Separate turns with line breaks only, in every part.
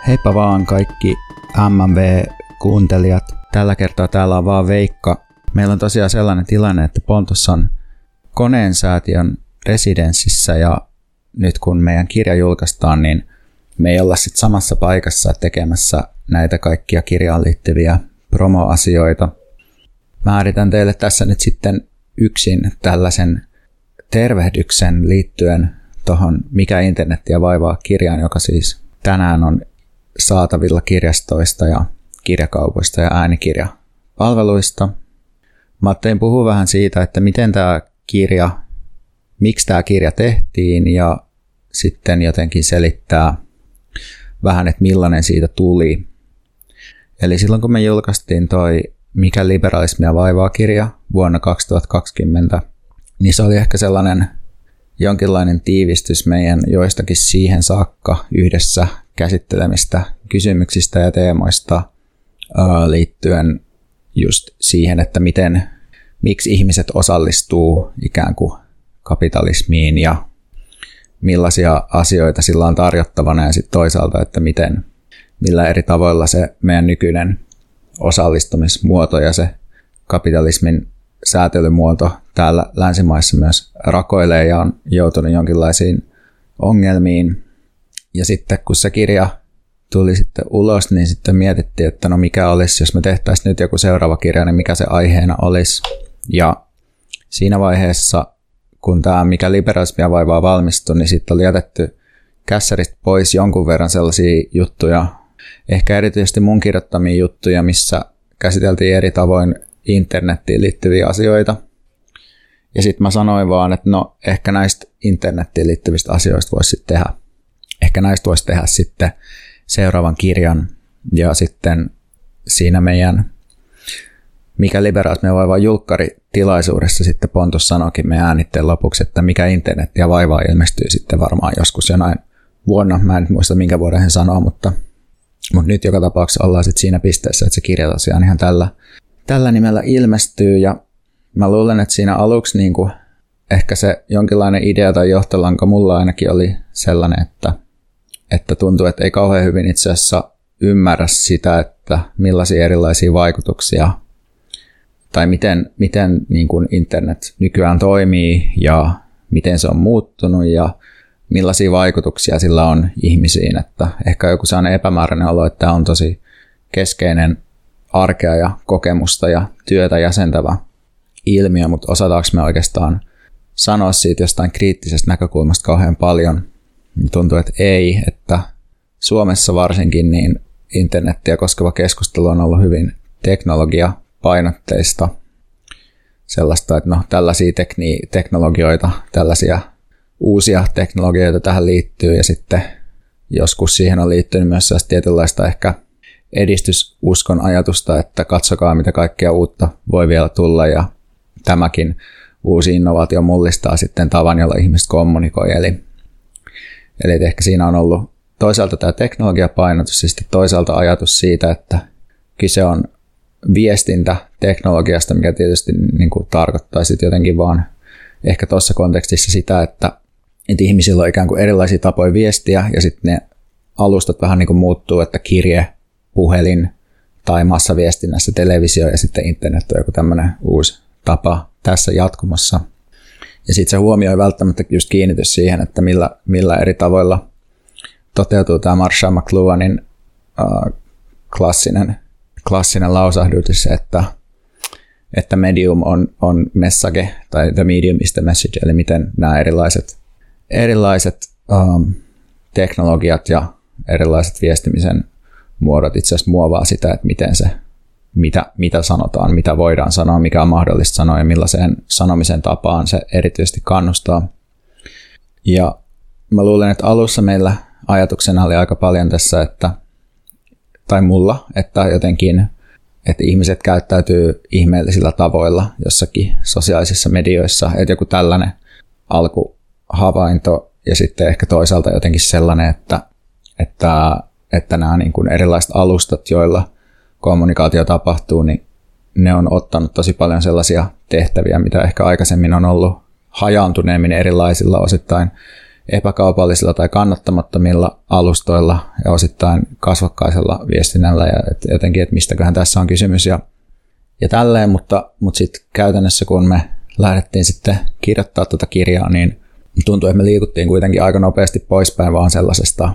Heippa vaan kaikki MMV-kuuntelijat. Tällä kertaa täällä on vaan Veikka. Meillä on tosiaan sellainen tilanne, että Pontus on Koneen säätiön residenssissä ja nyt kun meidän kirja julkaistaan, niin me ei olla sitten samassa paikassa tekemässä näitä kaikkia kirjaan liittyviä promoasioita. Mä yritän teille tässä nyt sitten yksin tällaisen tervehdyksen liittyen tuohon Mikä internetiä vaivaa -kirjaan, joka siis tänään on saatavilla kirjastoista ja kirjakaupoista ja äänikirjapalveluista. Mä ajattelin puhua vähän siitä, että miksi tämä kirja tehtiin ja sitten jotenkin selittää vähän, että millainen siitä tuli. Eli silloin kun me julkaistiin toi Mikä liberalismia vaivaa -kirja vuonna 2020, niin se oli ehkä sellainen jonkinlainen tiivistys meidän joistakin siihen saakka yhdessä käsittelemistä kysymyksistä ja teemoista liittyen just siihen, että miksi ihmiset osallistuu ikään kuin kapitalismiin ja millaisia asioita sillä on tarjottavana ja sitten toisaalta, että millä eri tavoilla se meidän nykyinen osallistumismuoto ja se kapitalismin säätelymuoto täällä länsimaissa myös rakoilee ja on joutunut jonkinlaisiin ongelmiin. Ja sitten kun se kirja tuli sitten ulos, niin sitten mietittiin, että no mikä olisi, jos me tehtäisiin nyt joku seuraava kirja, niin mikä se aiheena olisi. Ja siinä vaiheessa, kun tämä Mikä liberalismia vaivaa valmistui, niin sitten oli jätetty kässäristä pois jonkun verran sellaisia juttuja, ehkä erityisesti mun kirjoittamia juttuja, missä käsiteltiin eri tavoin internettiin liittyviä asioita. Ja sitten mä sanoin vaan, että no ehkä näistä internettiin liittyvistä asioista voisi sitten tehdä. Ehkä näistä voisi tehdä sitten seuraavan kirjan. Ja sitten siinä meidän Mikä liberalismia vaivaa -julkkaritilaisuudessa sitten Pontus sanoikin meidän äänitteen lopuksi, että Mikä internetiä vaivaa ilmestyy sitten varmaan joskus jonain vuonna. Mä en nyt muista minkä vuoden hän sanoo, mutta nyt joka tapauksessa ollaan sitten siinä pisteessä, että se kirja tosiaan ihan tällä nimellä ilmestyy. Ja mä luulen, että siinä aluksi niin kuin ehkä se jonkinlainen idea tai johtolanka mulla ainakin oli sellainen, että tuntuu, että ei kauhean hyvin itse asiassa ymmärrä sitä, että millaisia erilaisia vaikutuksia tai miten niin kuin internet nykyään toimii ja miten se on muuttunut ja millaisia vaikutuksia sillä on ihmisiin. Että ehkä joku sellainen epämääräinen olo, että tämä on tosi keskeinen arkea ja kokemusta ja työtä jäsentävä ilmiö, mutta osataanko me oikeastaan sanoa siitä jostain kriittisestä näkökulmasta kauhean paljon? Tuntuu, että ei, että Suomessa varsinkin niin internettiä koskeva keskustelu on ollut hyvin teknologiapainotteista. Sellaista, että no tällaisia teknologioita, tällaisia uusia teknologioita tähän liittyy ja sitten joskus siihen on liittynyt myös tietynlaista ehkä edistysuskon ajatusta, että katsokaa mitä kaikkea uutta voi vielä tulla ja tämäkin uusi innovaatio mullistaa sitten tavan, jolla ihmiset kommunikoi. Eli ehkä siinä on ollut toisaalta tämä teknologiapainotus ja sitten toisaalta ajatus siitä, että kyse on viestintäteknologiasta, mikä tietysti niin kuin tarkoittaa sitten jotenkin vaan ehkä tuossa kontekstissa sitä, että ihmisillä on ikään kuin erilaisia tapoja viestiä ja sitten ne alustat vähän niin kuin muuttuu, että kirje, puhelin tai massaviestinnässä televisio ja sitten internet on joku tämmöinen uusi tapa tässä jatkumossa. Ja sitten se huomioi välttämättä just kiinnitys siihen, että millä eri tavoilla toteutuu tämä Marshall McLuhanin klassinen lausahdus, että medium on message tai the medium is the message, eli miten nämä erilaiset teknologiat ja erilaiset viestimisen muodot itse asiassa muovaa sitä, että miten se, mitä sanotaan, mitä voidaan sanoa, mikä on mahdollista sanoa ja millaiseen sanomisen tapaan se erityisesti kannustaa. Ja mä luulen, että alussa meillä ajatuksena oli aika paljon tässä, tai mulla, että jotenkin, että ihmiset käyttäytyy ihmeellisillä tavoilla jossakin sosiaalisissa medioissa, että joku tällainen alkuhavainto ja sitten ehkä toisaalta jotenkin sellainen, että nämä niin kuin erilaiset alustat, joilla kommunikaatio tapahtuu, niin ne on ottanut tosi paljon sellaisia tehtäviä, mitä ehkä aikaisemmin on ollut hajaantuneemmin erilaisilla osittain epäkaupallisilla tai kannattamattomilla alustoilla ja osittain kasvokkaisella viestinnällä ja jotenkin, että mistäköhän tässä on kysymys ja tälleen, mutta sitten käytännössä kun me lähdettiin sitten kirjoittaa tuota kirjaa, niin tuntui, että me liikuttiin kuitenkin aika nopeasti poispäin vaan sellaista,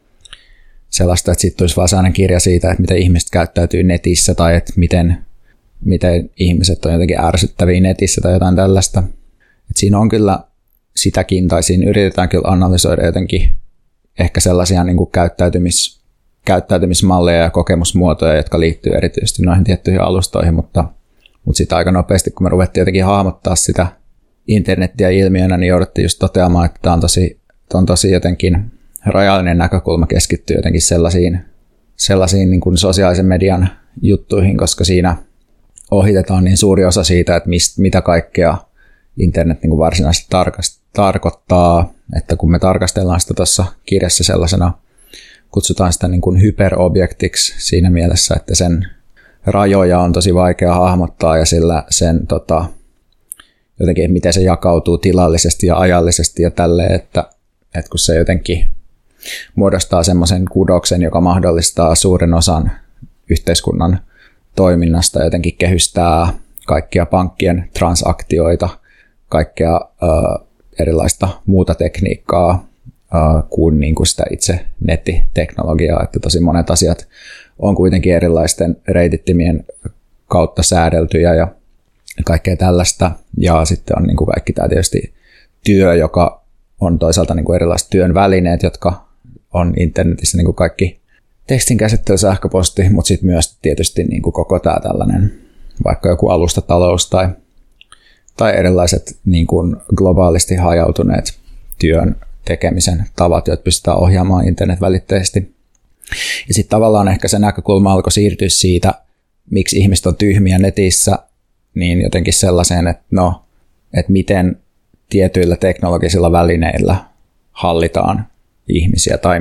että siitä tulisi vaan sellainen kirja siitä, että miten ihmiset käyttäytyy netissä tai että miten ihmiset on jotenkin ärsyttäviä netissä tai jotain tällaista. Et siinä on kyllä sitäkin, tai siinä yritetään kyllä analysoida jotenkin ehkä sellaisia niin kuin käyttäytymismalleja ja kokemusmuotoja, jotka liittyy erityisesti noihin tiettyihin alustoihin, mutta sitten aika nopeasti, kun me ruvettiin jotenkin hahmottaa sitä internettiä ilmiönä, niin jouduttiin just toteamaan, että tämä on tosi jotenkin rajallinen näkökulma keskittyy jotenkin sellaisiin niin kuin sosiaalisen median juttuihin, koska siinä ohitetaan niin suuri osa siitä, että mitä kaikkea internet niin kuin varsinaisesti tarkoittaa, että kun me tarkastellaan sitä tuossa kirjassa sellaisena, kutsutaan sitä niin kuin hyperobjektiksi siinä mielessä, että sen rajoja on tosi vaikea hahmottaa ja sillä sen jotenkin, miten se jakautuu tilallisesti ja ajallisesti ja tälleen, että kun se jotenkin muodostaa semmoisen kudoksen, joka mahdollistaa suuren osan yhteiskunnan toiminnasta, jotenkin kehystää kaikkia pankkien transaktioita, kaikkea erilaista muuta tekniikkaa kuin, sitä itse nettiteknologiaa, että tosi monet asiat on kuitenkin erilaisten reitittimien kautta säädeltyjä ja kaikkea tällaista. Ja sitten on niin kuin kaikki tämä tietysti työ, joka on toisaalta niin kuin erilaiset työn välineet, jotka on internetissä niin kuin kaikki tekstinkäsittely, sähköposti, mutta sitten myös tietysti niin kuin koko tämä tällainen vaikka joku alustatalous tai erilaiset niin kuin globaalisti hajautuneet työn tekemisen tavat, joita pystytään ohjaamaan internetvälitteisesti. Ja sitten tavallaan ehkä se näkökulma alkoi siirtyä siitä, miksi ihmiset on tyhmiä netissä, niin jotenkin sellaiseen, että miten tietyillä teknologisilla välineillä hallitaan ihmisiä, tai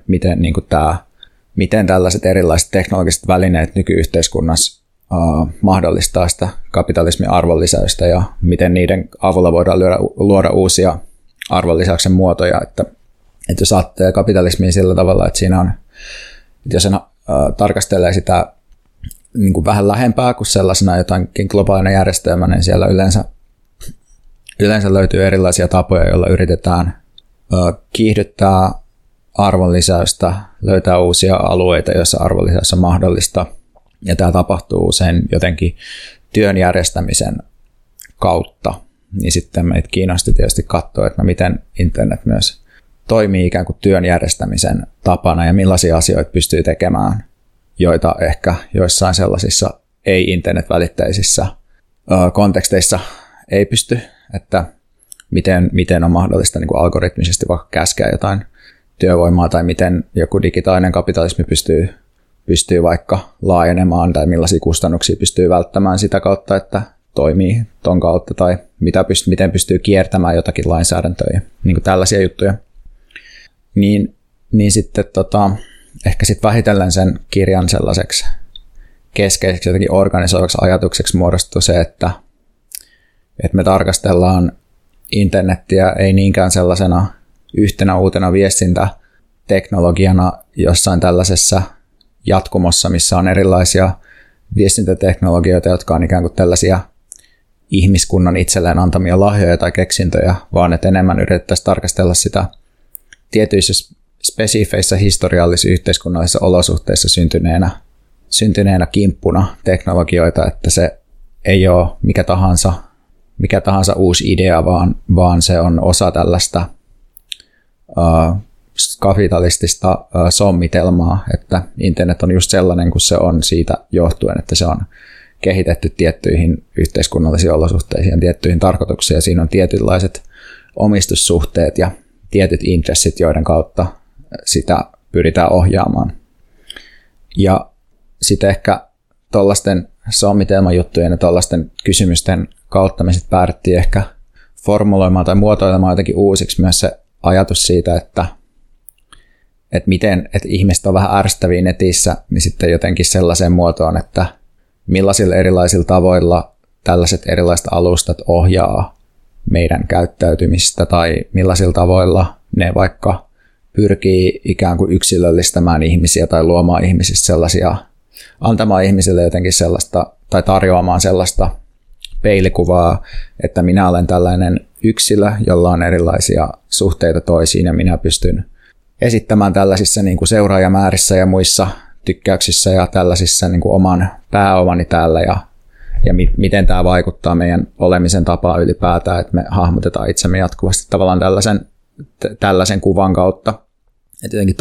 miten tällaiset erilaiset teknologiset välineet nykyyhteiskunnassa mahdollistaa sitä kapitalismin arvonlisäystä, ja miten niiden avulla voidaan luoda uusia arvonlisäyksen muotoja, että jos ajattelee kapitalismia sillä tavalla, että siinä on, että jos sen tarkastelee sitä niin kuin vähän lähempää kuin sellaisena jotakin globaalina järjestelmänä, niin siellä yleensä löytyy erilaisia tapoja, joilla yritetään kiihdyttää arvonlisäystä, löytää uusia alueita, joissa arvonlisäys on mahdollista, ja tämä tapahtuu usein jotenkin työn järjestämisen kautta, niin sitten meitä kiinnosti tietysti katsoa, että miten internet myös toimii ikään kuin työn järjestämisen tapana ja millaisia asioita pystyy tekemään, joita ehkä joissain sellaisissa ei-internetvälitteisissä konteksteissa ei pysty, että miten on mahdollista niin kuin algoritmisesti vaikka käskeä jotain työvoimaa tai miten joku digitaalinen kapitalismi pystyy vaikka laajenemaan tai millaisia kustannuksia pystyy välttämään sitä kautta, että toimii ton kautta tai miten pystyy kiertämään jotakin lainsäädäntöä, niin kuin tällaisia juttuja. Niin sitten ehkä sitten vähitellen sen kirjan sellaiseksi keskeiseksi jotenkin organisoivaksi ajatukseksi muodostui se, että me tarkastellaan internettiä ei niinkään sellaisena yhtenä uutena viestintäteknologiana jossain tällaisessa jatkumossa, missä on erilaisia viestintäteknologioita, jotka on ikään kuin tällaisia ihmiskunnan itselleen antamia lahjoja tai keksintöjä, vaan että enemmän yritettäisiin tarkastella sitä tietyissä spesifeissä historiallisissa yhteiskunnallisissa olosuhteissa syntyneenä kimppuna teknologioita, että se ei ole mikä tahansa uusi idea, vaan se on osa tällaista kapitalistista sommitelmaa, että internet on just sellainen kuin se on siitä johtuen, että se on kehitetty tiettyihin yhteiskunnallisiin olosuhteisiin ja tiettyihin tarkoituksiin, ja siinä on tietynlaiset omistussuhteet ja tietyt intressit, joiden kautta sitä pyritään ohjaamaan. Ja sitten ehkä tuollaisten sommitelmajuttujen ja tuollaisten kysymysten kautta me sitten päädyttiin ehkä formuloimaan tai muotoilemaan jotenkin uusiksi myös se ajatus siitä, että miten että ihmiset on vähän ärsyttäviä netissä, niin sitten jotenkin sellaiseen muotoon, että millaisilla erilaisilla tavoilla tällaiset erilaiset alustat ohjaa meidän käyttäytymistä tai millaisilla tavoilla ne vaikka pyrkii ikään kuin yksilöllistämään ihmisiä tai luomaan ihmisistä sellaisia, antamaan ihmisille jotenkin sellaista tai tarjoamaan sellaista peilikuvaa, että minä olen tällainen yksilö, jolla on erilaisia suhteita toisiin ja minä pystyn esittämään tällaisissa niin kuin seuraajamäärissä ja muissa tykkäyksissä ja tällaisissa niin kuin oman pääomani täällä ja miten tämä vaikuttaa meidän olemisen tapaan ylipäätään, että me hahmotetaan itsemme jatkuvasti tavallaan tällaisen kuvan kautta. Että jotenkin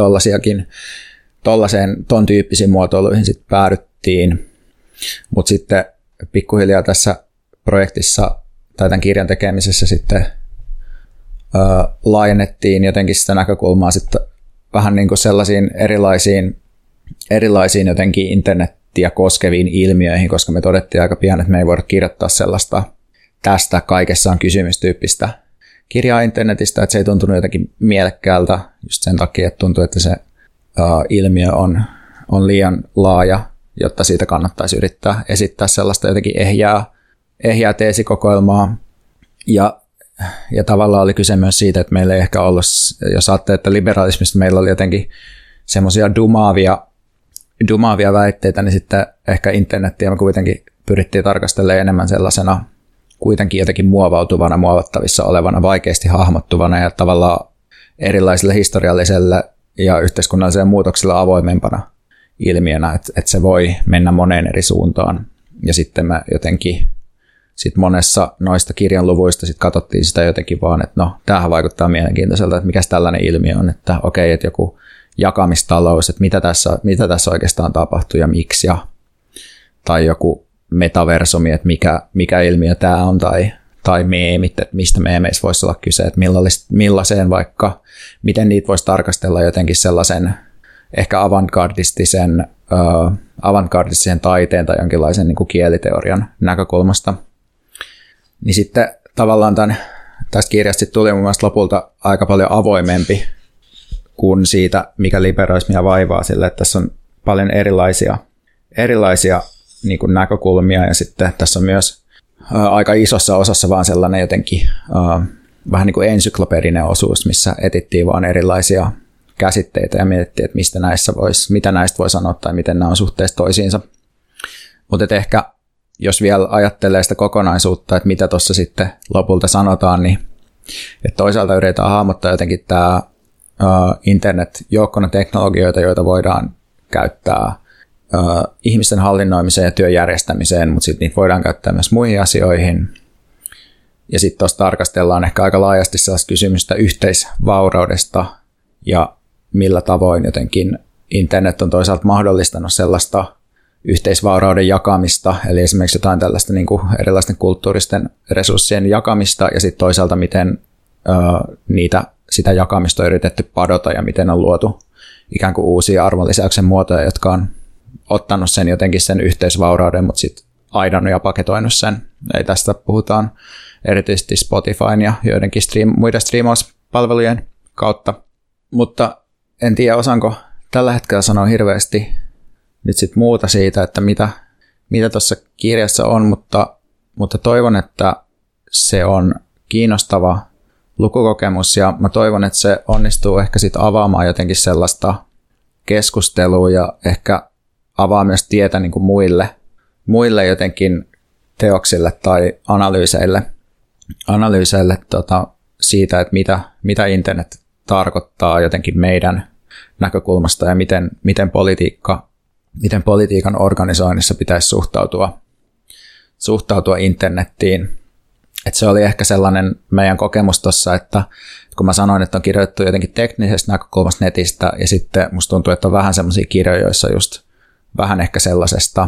ton tyyppisiin muotoiluihin sitten päädyttiin, mutta sitten pikkuhiljaa tässä projektissa tai tämän kirjan tekemisessä sitten laajennettiin jotenkin sitä näkökulmaa sitten vähän niin kuin sellaisiin erilaisiin jotenkin internettiä koskeviin ilmiöihin, koska me todettiin aika pian, että me ei voida kirjoittaa sellaista tästä kaikessa on kysymystyyppistä kirjaa internetistä, että se ei tuntunut jotenkin mielekkäältä just sen takia, että tuntui, että se ilmiö on liian laaja, jotta siitä kannattaisi yrittää esittää sellaista jotenkin ehjää teesikokoelmaa. Ja tavallaan oli kyse myös siitä, että meillä ei ehkä ollut, jos ajattelee, että liberalismista meillä oli jotenkin semmoisia dumaavia väitteitä, niin sitten ehkä internettiä me kuitenkin pyrittiin tarkastelemaan enemmän sellaisena kuitenkin jotenkin muovautuvana, muovattavissa olevana, vaikeasti hahmottuvana ja tavallaan erilaisille historialliselle ja yhteiskunnalliselle muutoksille avoimempana ilmiönä, että se voi mennä moneen eri suuntaan. Ja sitten me jotenkin monessa noista kirjan luvuista sit katsottiin sitä jotenkin vaan, että no, tämähän vaikuttaa mielenkiintoiselta, että mikäs tällainen ilmiö on, että okei, että joku jakamistalous, että mitä tässä oikeastaan tapahtuu ja miksi, tai joku metaversumi, että mikä ilmiö tämä on, tai meemit, että mistä meemeissä voisi olla kyse, että millaiseen vaikka, miten niitä voisi tarkastella jotenkin sellaisen ehkä avantgardistisen taiteen tai jonkinlaisen niin kuin kieliteorian näkökulmasta. Niin sitten tavallaan tästä kirjasta tuli mun mielestä lopulta aika paljon avoimempi kuin siitä, mikä liberalismia vaivaa sille, että tässä on paljon erilaisia niin kuin näkökulmia ja sitten tässä on myös aika isossa osassa vaan sellainen jotenkin vähän niin kuin ensyklopedinen osuus, missä etittiin vaan erilaisia käsitteitä ja mietittiin, että mitä näistä voi sanoa tai miten nämä on suhteessa toisiinsa. Mutta ehkä jos vielä ajattelee sitä kokonaisuutta, että mitä tuossa sitten lopulta sanotaan, niin että toisaalta yritetään hahmottaa jotenkin tämä internet joukkona teknologioita, joita voidaan käyttää ihmisten hallinnoimiseen ja työn järjestämiseen, mutta sitten niitä voidaan käyttää myös muihin asioihin. Ja sitten tuossa tarkastellaan ehkä aika laajasti sellaista kysymystä yhteisvauraudesta ja millä tavoin jotenkin internet on toisaalta mahdollistanut sellaista yhteisvaurauden jakamista, eli esimerkiksi jotain tällaista niin kuin erilaisten kulttuuristen resurssien jakamista, ja sitten toisaalta miten sitä jakamista on yritetty padota, ja miten on luotu ikään kuin uusia arvonlisäyksen muotoja, jotka on ottanut sen jotenkin sen yhteisvaurauden, mutta sitten aidannut ja paketoinut sen. Eli tästä puhutaan erityisesti Spotifyn ja joidenkin muiden striimauspalvelujen kautta. Mutta en tiedä, osaanko tällä hetkellä sanoa hirveästi nyt sit muuta siitä, että mitä tuossa kirjassa on, mutta toivon, että se on kiinnostava lukukokemus ja mä toivon, että se onnistuu ehkä sit avaamaan jotenkin sellaista keskustelua ja ehkä avaa myös tietä niin kuin muille jotenkin teoksille tai analyyseille siitä, että mitä internet tarkoittaa jotenkin meidän näkökulmasta ja miten politiikan organisoinnissa pitäisi suhtautua internettiin. Et se oli ehkä sellainen meidän kokemus tuossa, että kun mä sanoin, että on kirjoitettu jotenkin teknisestä näkökulmasta netistä ja sitten musta tuntuu, että on vähän sellaisia kirjoja, joissa just vähän ehkä sellaisesta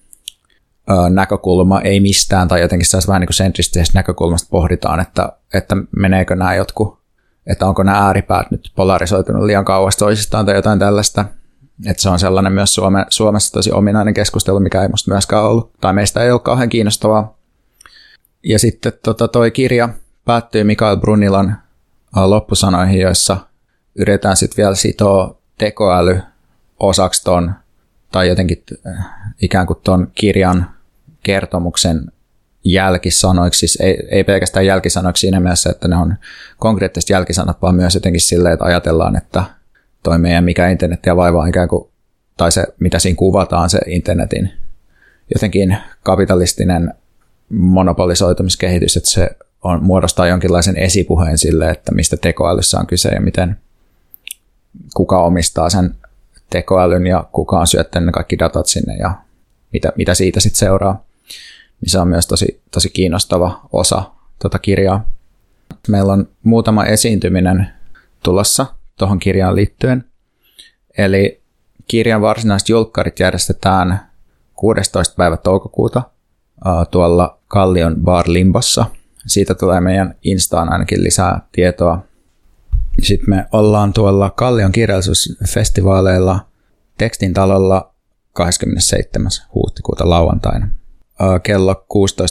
näkökulma ei mistään tai jotenkin sellaisesta vähän niin kuin sentristisestä näkökulmasta pohditaan, että meneekö nämä että onko nämä ääripäät nyt polarisoitunut liian kauas toisistaan tai jotain tällaista. Että se on sellainen myös Suomessa tosi ominainen keskustelu, mikä ei musta myöskään ollut, tai meistä ei ole kauhean kiinnostavaa. Ja sitten toi kirja päättyy Mikael Brunilan loppusanoihin, joissa yritetään sitten vielä sitoa tekoäly osaksi tai jotenkin ikään kuin ton kirjan kertomuksen jälkisanoiksi, siis ei pelkästään jälkisanoiksi siinä mielessä, että ne on konkreettiset jälkisanat, vaan myös jotenkin silleen, että ajatellaan, että toi meidän mikä internetiä vaivaa ikään kuin, tai se mitä siinä kuvataan, se internetin jotenkin kapitalistinen monopolisoitumiskehitys, että se muodostaa jonkinlaisen esipuheen sille, että mistä tekoälyssä on kyse ja miten kuka omistaa sen tekoälyn ja kuka on syöttänyt ne kaikki datat sinne ja mitä siitä sitten seuraa. Se on myös tosi kiinnostava osa tuota kirjaa. Meillä on muutama esiintyminen tulossa tuohon kirjaan liittyen. Eli kirjan varsinaiset julkkarit järjestetään 16. päivä toukokuuta tuolla Kallion Bar Limbossa. Siitä tulee meidän Instaan ainakin lisää tietoa. Sitten me ollaan tuolla Kallion kirjallisuusfestivaaleilla Tekstin talolla 27. huhtikuuta lauantaina kello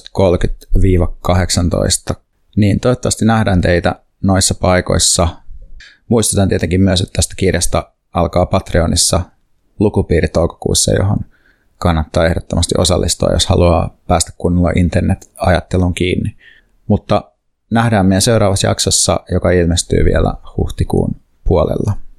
16.30–18. Niin toivottavasti nähdään teitä noissa paikoissa. Muistutan tietenkin myös, että tästä kirjasta alkaa Patreonissa lukupiiri toukokuussa, johon kannattaa ehdottomasti osallistua, jos haluaa päästä kunnolla internet-ajattelun kiinni. Mutta nähdään meidän seuraavassa jaksossa, joka ilmestyy vielä huhtikuun puolella.